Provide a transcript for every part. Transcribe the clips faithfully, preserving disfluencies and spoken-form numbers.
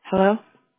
Hello?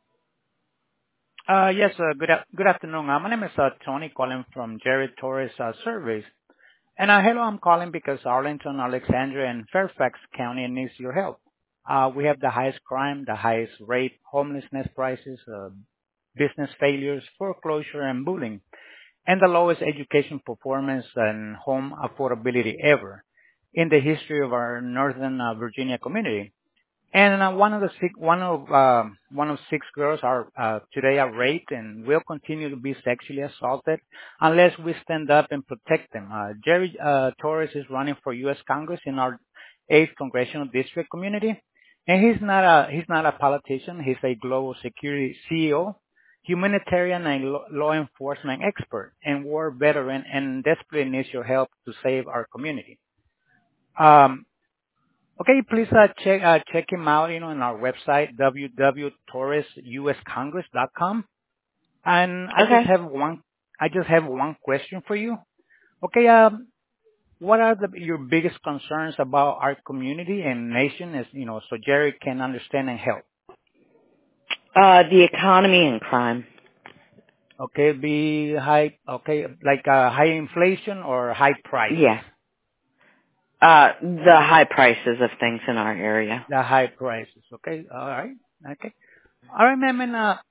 Uh Yes, uh good af- good afternoon. Uh My name is uh Tony calling from Jerry Torres uh Surveys. And uh hello, I'm calling because Arlington, Alexandria, and Fairfax County needs your help. Uh We have the highest crime, the highest rate, homelessness prices, uh business failures, foreclosure, and bullying, and the lowest education performance and home affordability ever in the history of our Northern uh, Virginia community. And uh, one of the six, one of um one of six girls are uh, today are raped and will continue to be sexually assaulted unless we stand up and protect them. Uh, Jerry uh, Torres is running for U S Congress in our eighth congressional district community, and he's not a he's not a politician. He's a global security C E O, humanitarian and law law enforcement expert, and war veteran, and desperately needs your help to save our community. Um, Okay, please uh, check uh, check him out, you know, on our website w w w dot torres u s congress dot com. And I just Okay. have one I just have one question for you. Okay, um, what are the, your biggest concerns about our community and nation, as you know, so Jerry can understand and help? Uh, the economy and crime. Okay, be high. Okay, like uh, high inflation or high prices. Yeah. Uh, the high prices of things in our area. The high prices. Okay, all right. Okay, all right, ma'am. And uh,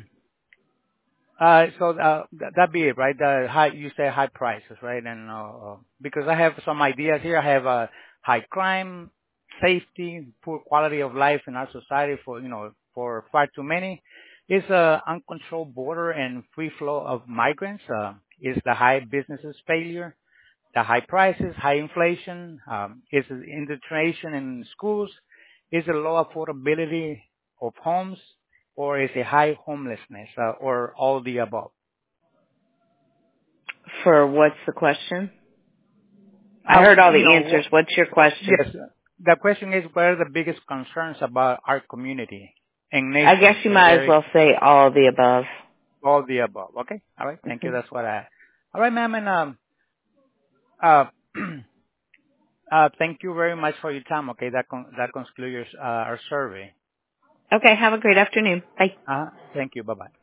Uh, so uh, th- that be it, right? The high, you say high prices, right? And uh, uh, because I have some ideas here, I have uh, high crime, safety, poor quality of life in our society for you know for far too many. Is uh, uncontrolled border and free flow of migrants. Uh, is the high businesses failure, the high prices, high inflation. Um, is the indoctrination in schools. Is the low affordability of homes, or is it high homelessness, uh, or all the above? For what's the question? I Uh, heard all you the know, answers. wh- What's your question? yes. The question is, what are the biggest concerns about our community and I guess nation? you So, might as Jerry, well say all of the above. all the above. Okay. All right. Thank you. hmm That's what I. All right, ma'am. And um, uh, uh, thank you very much for your time. Okay. That con- that concludes uh, our survey. Okay, have a great afternoon. Bye. Uh, thank you. Bye bye.